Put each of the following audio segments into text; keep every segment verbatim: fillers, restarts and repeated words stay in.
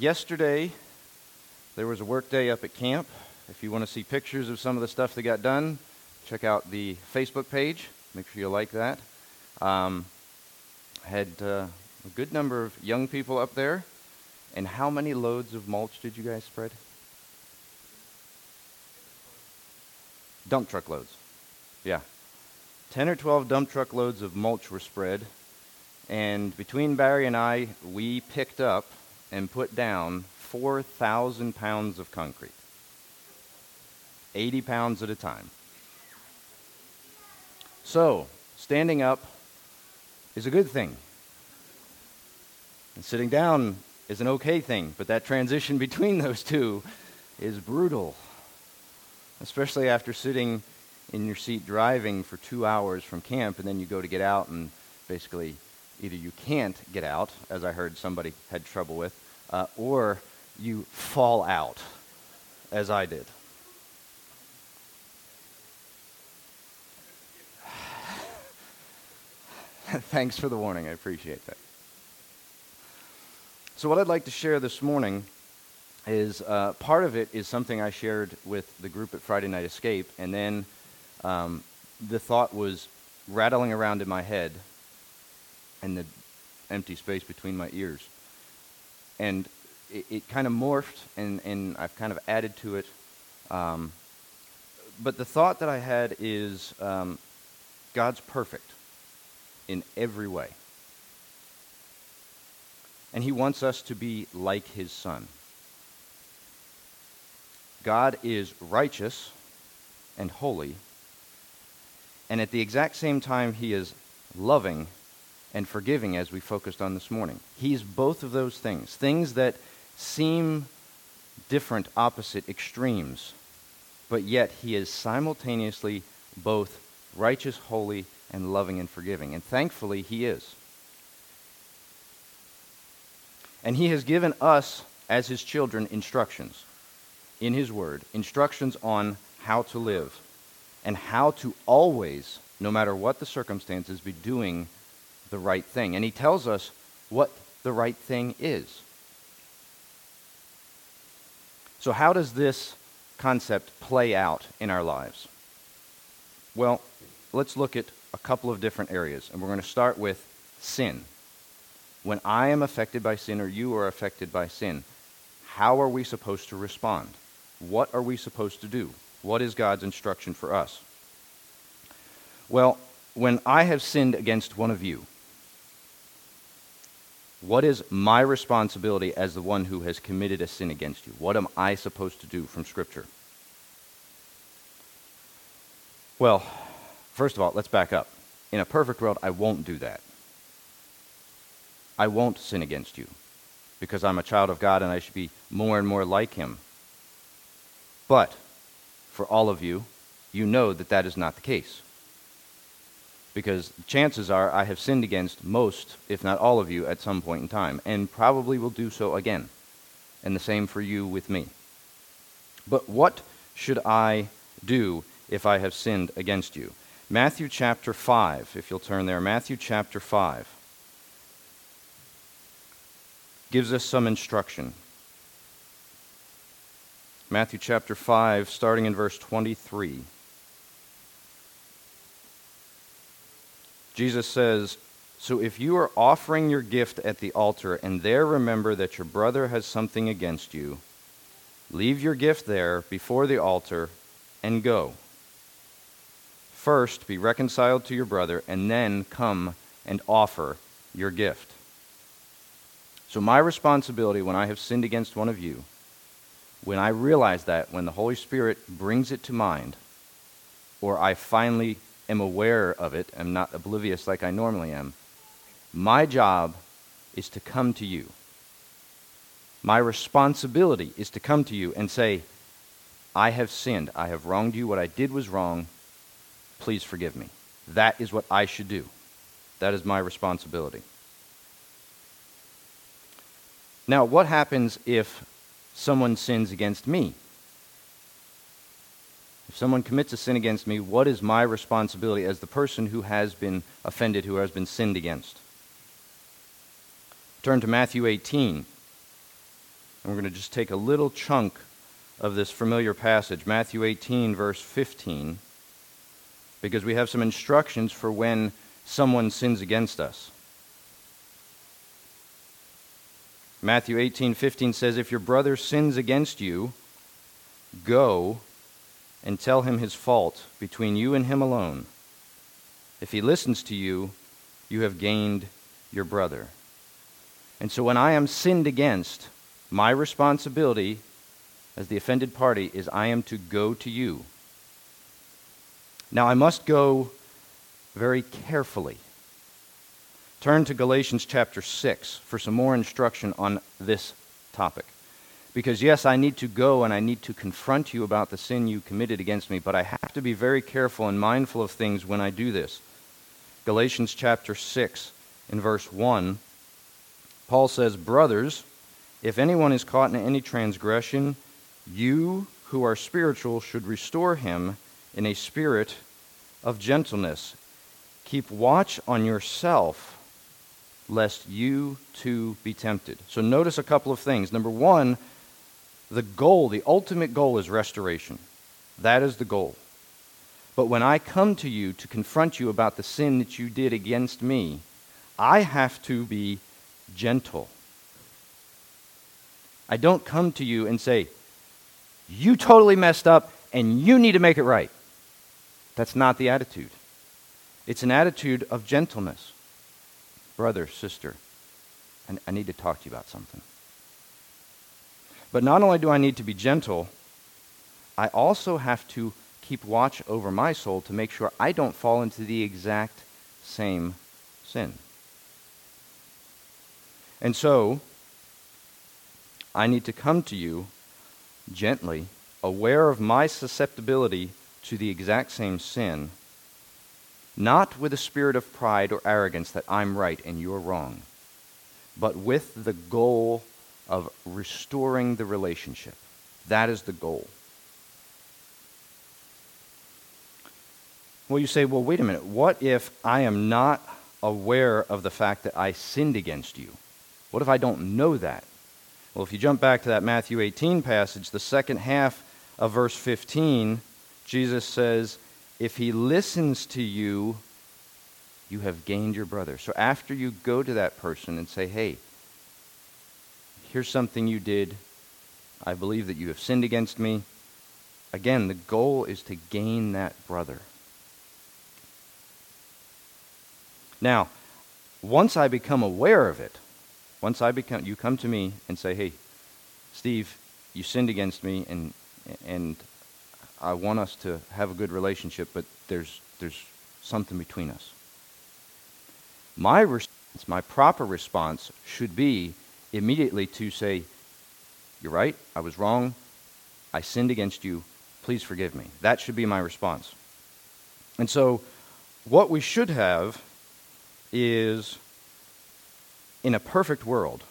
yesterday, there was a work day up at camp. If you want to see pictures of some of the stuff that got done, check out the Facebook page. Make sure you like that. Um, had uh, a good number of young people up there. And how many loads of mulch did you guys spread? Dump truck loads. Yeah. ten or twelve dump truck loads of mulch were spread. And between Barry and I, we picked up and put down four thousand pounds of concrete. eighty pounds at a time. So, standing up is a good thing. And sitting down is an okay thing, but that transition between those two is brutal. Especially after sitting in your seat driving for two hours from camp, and then you go to get out and basically either you can't get out, as I heard somebody had trouble with, uh, or you fall out, as I did. Thanks for the warning. I appreciate that. So what I'd like to share this morning is uh, part of it is something I shared with the group at Friday Night Escape, and then um, the thought was rattling around in my head and the empty space between my ears. And it, it kind of morphed, and, and I've kind of added to it. Um, but the thought that I had is um, God's perfect in every way. And he wants us to be like his Son. God is righteous and holy, and at the exact same time he is loving and forgiving, as we focused on this morning. He's both of those things, things that seem different, opposite extremes, but yet he is simultaneously both righteous, holy, and loving and forgiving. And thankfully he is. And he has given us, as his children, instructions in his word, instructions on how to live and how to always, no matter what the circumstances, be doing the right thing. And he tells us what the right thing is. So how does this concept play out in our lives? Well, let's look at a couple of different areas, and we're going to start with sin. When I am affected by sin, or you are affected by sin, how are we supposed to respond? What are we supposed to do? What is God's instruction for us? Well, when I have sinned against one of you, what is my responsibility as the one who has committed a sin against you? What am I supposed to do from Scripture? Well, first of all, let's back up. In a perfect world, I won't do that. I won't sin against you because I'm a child of God and I should be more and more like him. But for all of you, you know that that is not the case. Because chances are I have sinned against most, if not all of you, at some point in time, and probably will do so again. And the same for you with me. But what should I do if I have sinned against you? Matthew chapter five, if you'll turn there, Matthew chapter five. Gives us some instruction. Matthew chapter five, starting in verse twenty-three. Jesus says, "So if you are offering your gift at the altar and there remember that your brother has something against you, leave your gift there before the altar and go. First be reconciled to your brother and then come and offer your gift." So my responsibility when I have sinned against one of you, when I realize that, when the Holy Spirit brings it to mind, or I finally am aware of it, am not oblivious like I normally am, my job is to come to you. My responsibility is to come to you and say, I have sinned. I have wronged you. What I did was wrong. Please forgive me. That is what I should do. That is my responsibility. Now, what happens if someone sins against me? If someone commits a sin against me, what is my responsibility as the person who has been offended, who has been sinned against? Turn to Matthew eighteen. And we're going to just take a little chunk of this familiar passage, Matthew eighteen, verse fifteen, because we have some instructions for when someone sins against us. Matthew eighteen fifteen says, "If your brother sins against you, go and tell him his fault between you and him alone. If he listens to you, you have gained your brother." And so when I am sinned against, my responsibility as the offended party is I am to go to you. Now I must go very carefully. Turn to Galatians chapter six for some more instruction on this topic. Because yes, I need to go and I need to confront you about the sin you committed against me, but I have to be very careful and mindful of things when I do this. Galatians chapter six in verse one, Paul says, "Brothers, if anyone is caught in any transgression, you who are spiritual should restore him in a spirit of gentleness. Keep watch on yourself, lest you too be tempted." So notice a couple of things. Number one, the goal, the ultimate goal is restoration. That is the goal. But when I come to you to confront you about the sin that you did against me, I have to be gentle. I don't come to you and say, "You totally messed up and you need to make it right." That's not the attitude. It's an attitude of gentleness. "Brother, sister, I, I need to talk to you about something." But not only do I need to be gentle, I also have to keep watch over my soul to make sure I don't fall into the exact same sin. And so, I need to come to you gently, aware of my susceptibility to the exact same sin, not with a spirit of pride or arrogance that I'm right and you're wrong, but with the goal of restoring the relationship. That is the goal. Well, you say, well, wait a minute. What if I am not aware of the fact that I sinned against you? What if I don't know that? Well, if you jump back to that Matthew eighteen passage, the second half of verse fifteen, Jesus says, "If he listens to you, you have gained your brother." So after you go to that person and say, "Hey, here's something you did. I believe that you have sinned against me." Again, the goal is to gain that brother. Now, once I become aware of it, once I become, you come to me and say, "Hey, Steve, you sinned against me, and and I want us to have a good relationship, but there's there's something between us." My response, my proper response should be immediately to say, "You're right, I was wrong, I sinned against you, please forgive me." That should be my response. And so, what we should have is, in a perfect world,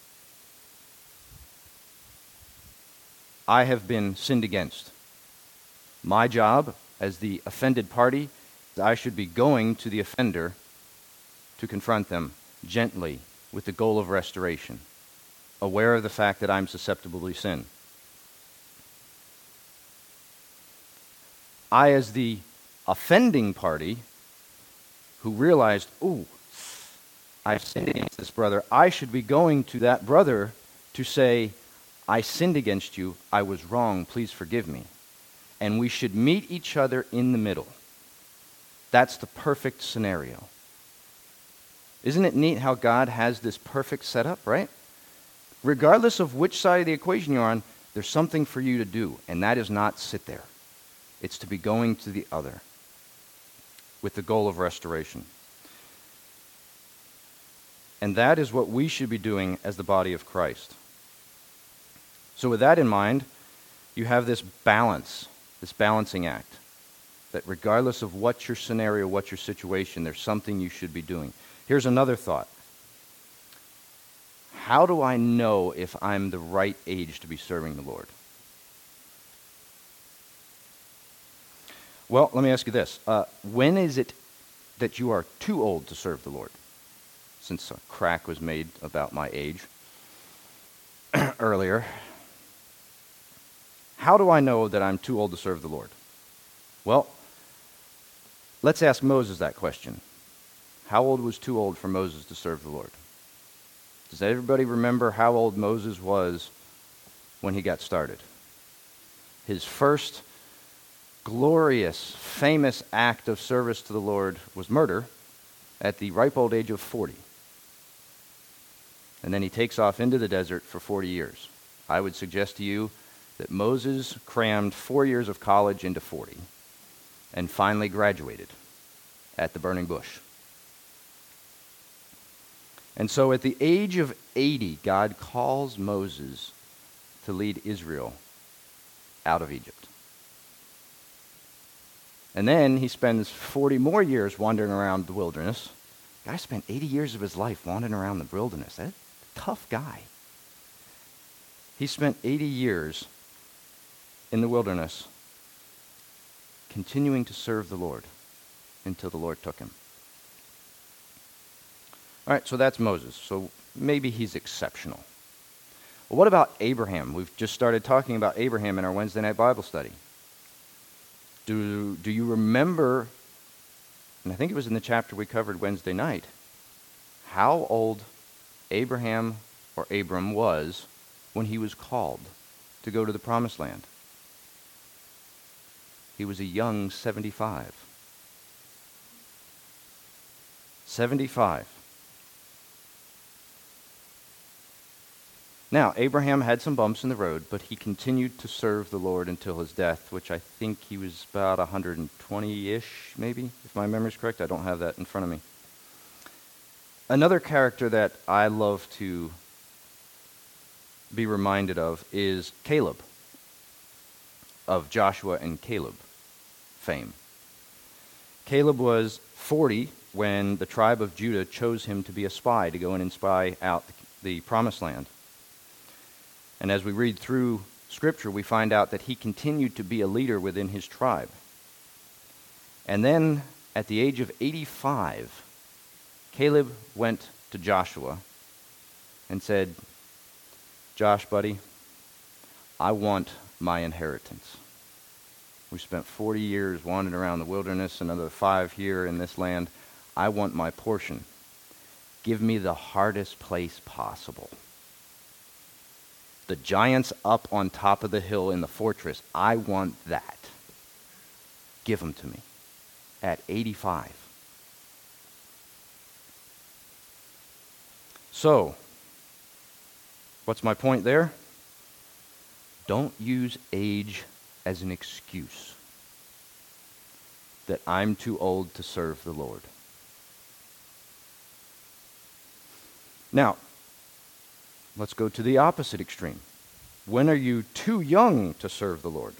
I have been sinned against. My job as the offended party, I should be going to the offender to confront them gently with the goal of restoration, aware of the fact that I'm susceptible to sin. I, as the offending party, who realized, "Ooh, I've sinned against this brother," I should be going to that brother to say, "I sinned against you, I was wrong, please forgive me." And we should meet each other in the middle. That's the perfect scenario. Isn't it neat how God has this perfect setup, right? Regardless of which side of the equation you're on, there's something for you to do, and that is not sit there. It's to be going to the other with the goal of restoration. And that is what we should be doing as the body of Christ. So with that in mind, you have this balance, this balancing act, that regardless of what your scenario, what your situation, there's something you should be doing. Here's another thought. How do I know if I'm the right age to be serving the Lord? Well, let me ask you this. Uh, when is it that you are too old to serve the Lord? Since a crack was made about my age. earlier, how do I know that I'm too old to serve the Lord? Well, let's ask Moses that question. How old was too old for Moses to serve the Lord? Does everybody remember how old Moses was when he got started? His first glorious, famous act of service to the Lord was murder at the ripe old age of forty. And then he takes off into the desert for forty years. I would suggest to you that Moses crammed four years of college into forty and finally graduated at the burning bush. And so at the age of eighty, God calls Moses to lead Israel out of Egypt. And then he spends forty more years wandering around the wilderness. The guy spent eighty years of his life wandering around the wilderness. That's a tough guy. He spent eighty years in the wilderness continuing to serve the Lord until the Lord took him. All right, so that's Moses. So maybe he's exceptional. Well, what about Abraham? We've just started talking about Abraham in our Wednesday night Bible study. Do, do you remember, and I think it was in the chapter we covered Wednesday night, how old Abraham or Abram was when he was called to go to the promised land? He was a young seventy-five. seventy-five. Now, Abraham had some bumps in the road, but he continued to serve the Lord until his death, which I think he was about one hundred twenty-ish, maybe, if my memory's correct. I don't have that in front of me. Another character that I love to be reminded of is Caleb, of Joshua and Caleb fame. Caleb was forty when the tribe of Judah chose him to be a spy, to go in and spy out the promised land. And as we read through Scripture, we find out that he continued to be a leader within his tribe. And then, at the age of eighty-five, Caleb went to Joshua and said, "Josh, buddy, I want my inheritance. We spent forty years wandering around the wilderness, another five here in this land. I want my portion. Give me the hardest place possible. The giants up on top of the hill in the fortress, I want that. Give them to me." At eighty-five. So, what's my point there? Don't use age as an excuse that I'm too old to serve the Lord. Now, let's go to the opposite extreme. When are you too young to serve the Lord?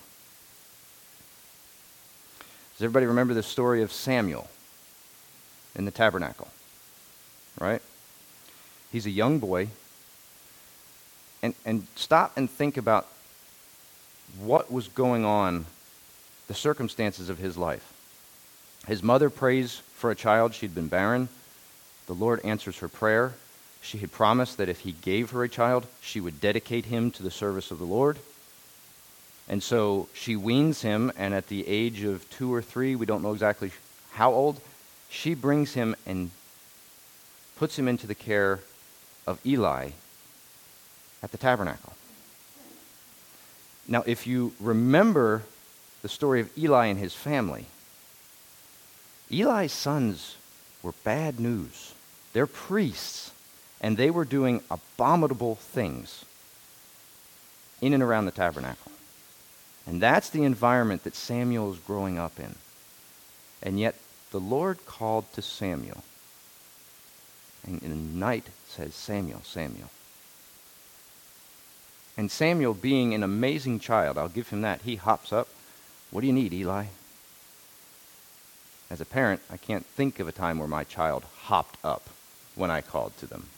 Does everybody remember the story of Samuel in the tabernacle? Right? He's a young boy. And, and stop and think about what was going on, the circumstances of his life. His mother prays for a child. She'd been barren. The Lord answers her prayer. She had promised that if he gave her a child, she would dedicate him to the service of the Lord. And so she weans him, and at the age of two or three, we don't know exactly how old, she brings him and puts him into the care of Eli at the tabernacle. Now, if you remember the story of Eli and his family, Eli's sons were bad news. They're priests. And they were doing abominable things in and around the tabernacle. And that's the environment that Samuel is growing up in. And yet the Lord called to Samuel. And in the night says, "Samuel, Samuel." And Samuel, being an amazing child, I'll give him that, he hops up. "What do you need, Eli?" As a parent, I can't think of a time where my child hopped up when I called to them.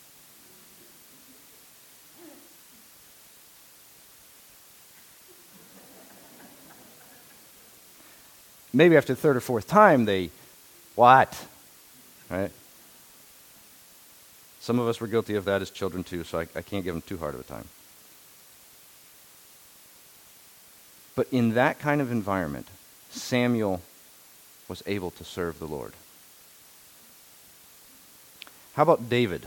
Maybe after the third or fourth time, they, "What?" Right? Some of us were guilty of that as children too, so I, I can't give them too hard of a time. But in that kind of environment, Samuel was able to serve the Lord. How about David?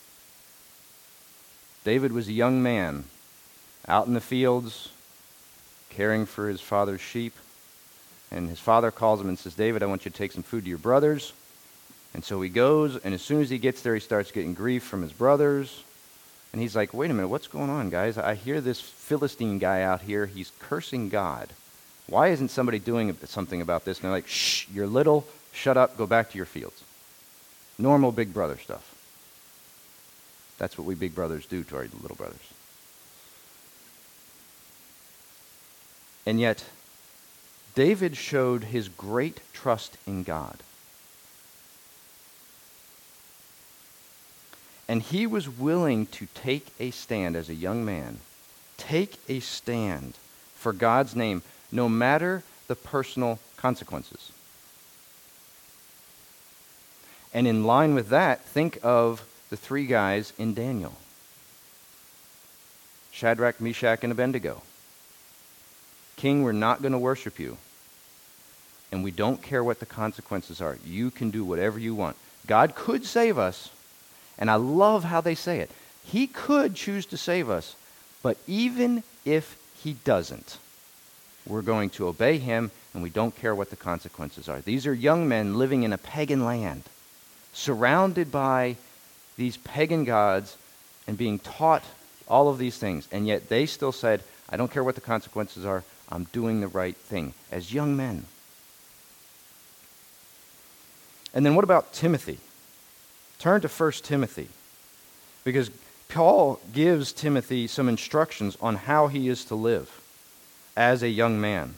David was a young man out in the fields caring for his father's sheep. And his father calls him and says, David, I want you to take some food to your brothers. And so he goes, and as soon as he gets there, he starts getting grief from his brothers. And he's like, wait a minute, what's going on, guys? I hear this Philistine guy out here. He's cursing God. Why isn't somebody doing something about this? And they're like, shh, you're little. Shut up. Go back to your fields. Normal big brother stuff. That's what we big brothers do to our little brothers. And yet, David showed his great trust in God. And he was willing to take a stand as a young man, take a stand for God's name, no matter the personal consequences. And in line with that, think of the three guys in Daniel. Shadrach, Meshach, and Abednego. King, we're not going to worship you. And we don't care what the consequences are. You can do whatever you want. God could save us. And I love how they say it. He could choose to save us. But even if he doesn't, we're going to obey him, and we don't care what the consequences are. These are young men living in a pagan land, surrounded by these pagan gods and being taught all of these things. And yet they still said, I don't care what the consequences are. I'm doing the right thing as young men. And then what about Timothy? Turn to First Timothy, because Paul gives Timothy some instructions on how he is to live as a young man.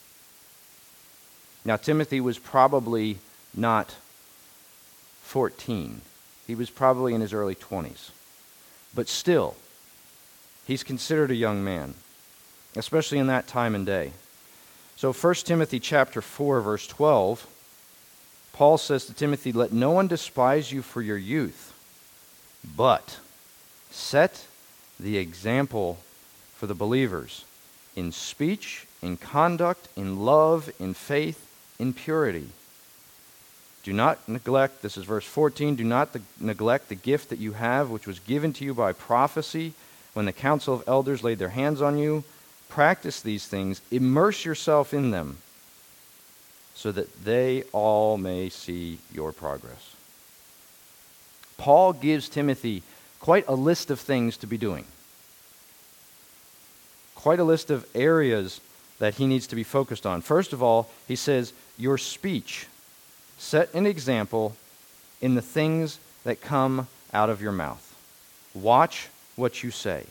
Now, Timothy was probably not fourteen. He was probably in his early twenties. But still, he's considered a young man, especially in that time and day. So First Timothy chapter four, verse twelve, Paul says to Timothy, let no one despise you for your youth, but set the example for the believers in speech, in conduct, in love, in faith, in purity. Do not neglect, this is verse fourteen, do not the, neglect the gift that you have, which was given to you by prophecy when the council of elders laid their hands on you. Practice these things, immerse yourself in them, so that they all may see your progress. Paul gives Timothy quite a list of things to be doing. Quite a list of areas that he needs to be focused on. First of all, he says, your speech. Set an example in the things that come out of your mouth. Watch what you say.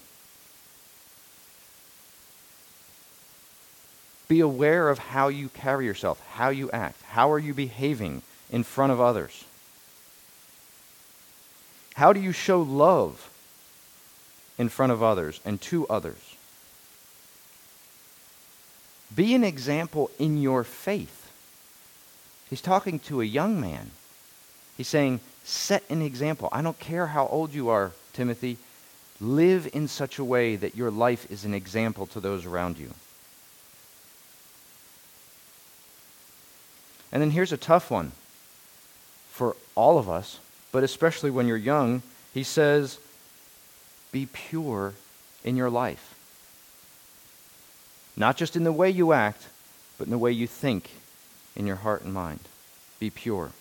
Be aware of how you carry yourself, how you act. How are you behaving in front of others? How do you show love in front of others and to others? Be an example in your faith. He's talking to a young man. He's saying, set an example. I don't care how old you are, Timothy. Live in such a way that your life is an example to those around you. And then here's a tough one for all of us, but especially when you're young. He says, be pure in your life. Not just in the way you act, but in the way you think in your heart and mind. Be pure.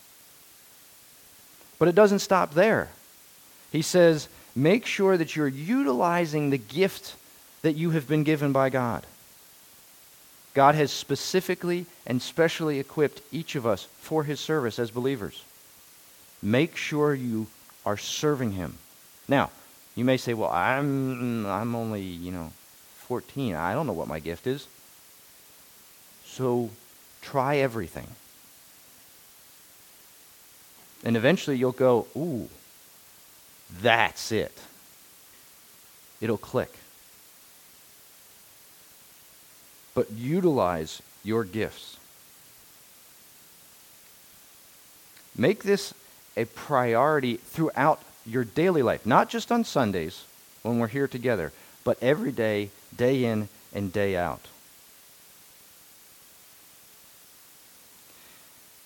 But it doesn't stop there. He says, make sure that you're utilizing the gift that you have been given by God. God has specifically and specially equipped each of us for his service as believers. Make sure you are serving him. Now, you may say, well, I'm I'm only, you know, fourteen. I don't know what my gift is. So try everything. And eventually you'll go, ooh, that's it. It'll click. But utilize your gifts. Make this a priority throughout your daily life, not just on Sundays when we're here together, but every day, day in and day out.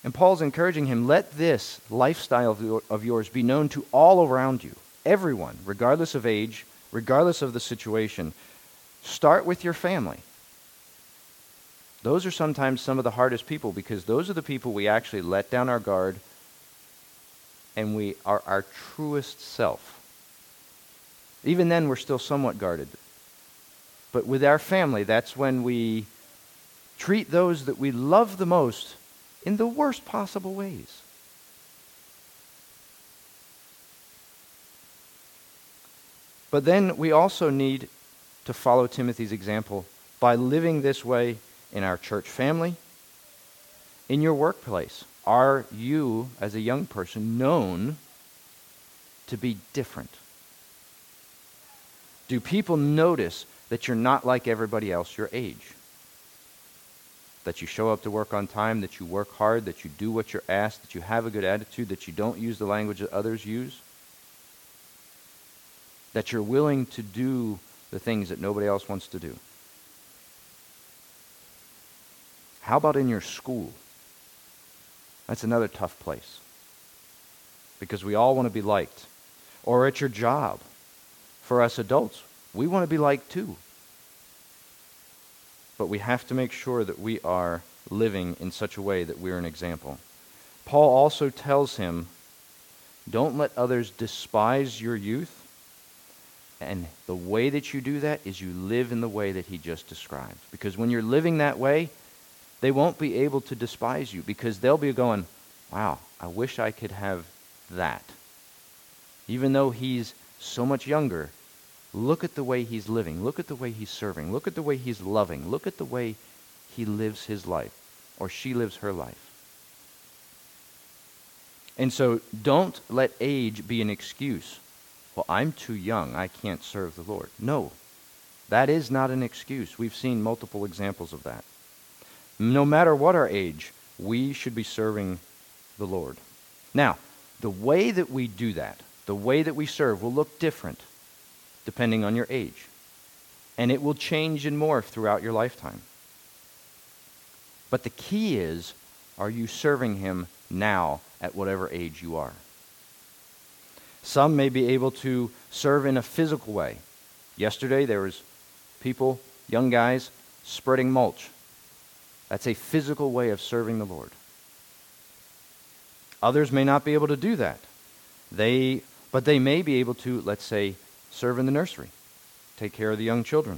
And Paul's encouraging him, let this lifestyle of, your, of yours be known to all around you, everyone, regardless of age, regardless of the situation. Start with your family. Those are sometimes some of the hardest people, because those are the people we actually let down our guard and we are our truest self. Even then, we're still somewhat guarded. But with our family, that's when we treat those that we love the most in the worst possible ways. But then we also need to follow Timothy's example by living this way in our church family, in your workplace. Are you, as a young person, known to be different? Do people notice that you're not like everybody else your age? That you show up to work on time, that you work hard, that you do what you're asked, that you have a good attitude, that you don't use the language that others use? That you're willing to do the things that nobody else wants to do? How about in your school? That's another tough place, because we all want to be liked. Or at your job. For us adults, we want to be liked too. But we have to make sure that we are living in such a way that we're an example. Paul also tells him, don't let others despise your youth. And the way that you do that is you live in the way that he just described. Because when you're living that way, they won't be able to despise you, because they'll be going, wow, I wish I could have that. Even though he's so much younger, look at the way he's living. Look at the way he's serving. Look at the way he's loving. Look at the way he lives his life, or she lives her life. And so don't let age be an excuse. Well, I'm too young. I can't serve the Lord. No, that is not an excuse. We've seen multiple examples of that. No matter what our age, we should be serving the Lord. Now, the way that we do that, the way that we serve, will look different depending on your age. And it will change and morph throughout your lifetime. But the key is, are you serving him now at whatever age you are? Some may be able to serve in a physical way. Yesterday there was people, young guys, spreading mulch. That's a physical way of serving the Lord. Others may not be able to do that. They, but they may be able to, let's say, serve in the nursery, take care of the young children.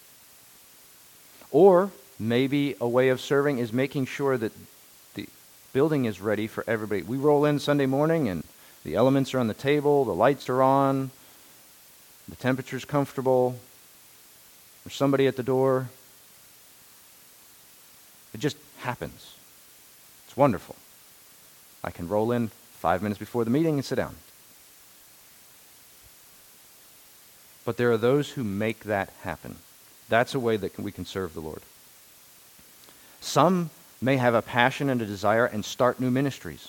Or maybe a way of serving is making sure that the building is ready for everybody. We roll in Sunday morning and the elements are on the table, the lights are on, the temperature's comfortable, there's somebody at the door. It just happens. It's wonderful. I can roll in five minutes before the meeting and sit down. But there are those who make that happen. That's a way that we can serve the Lord. Some may have a passion and a desire and start new ministries.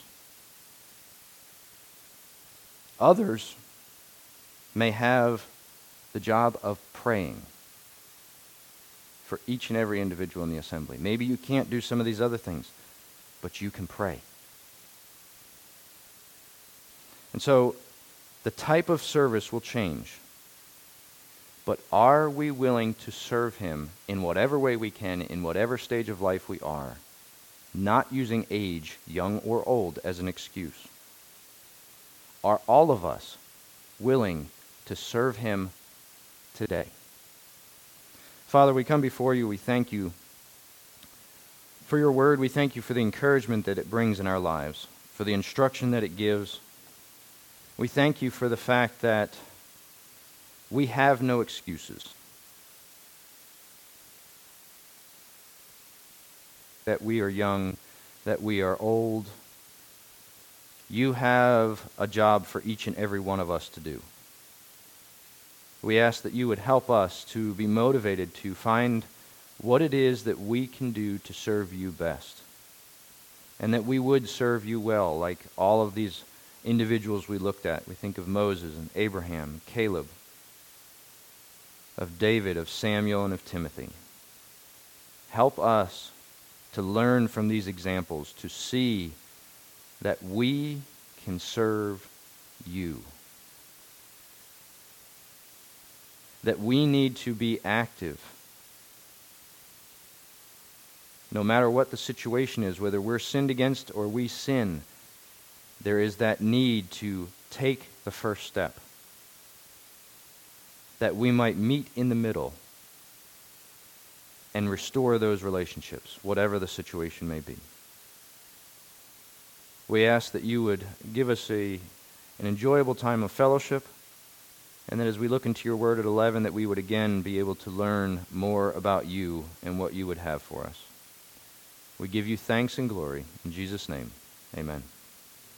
Others may have the job of praying for each and every individual in the assembly. Maybe you can't do some of these other things, but you can pray. And so the type of service will change. But are we willing to serve him in whatever way we can, in whatever stage of life we are, not using age, young or old, as an excuse? Are all of us willing to serve him today? Father, we come before you. We thank you for your word. We thank you for the encouragement that it brings in our lives, for the instruction that it gives. We thank you for the fact that we have no excuses, that we are young, that we are old. You have a job for each and every one of us to do. We ask that you would help us to be motivated to find what it is that we can do to serve you best, and that we would serve you well, like all of these individuals we looked at. We think of Moses and Abraham, Caleb, of David, of Samuel, and of Timothy. Help us to learn from these examples, to see that we can serve you. That we need to be active. No matter what the situation is, whether we're sinned against or we sin, there is that need to take the first step. That we might meet in the middle and restore those relationships, whatever the situation may be. We ask that you would give us a, an enjoyable time of fellowship, and that as we look into your word at eleven, that we would again be able to learn more about you and what you would have for us. We give you thanks and glory. In Jesus' name, amen.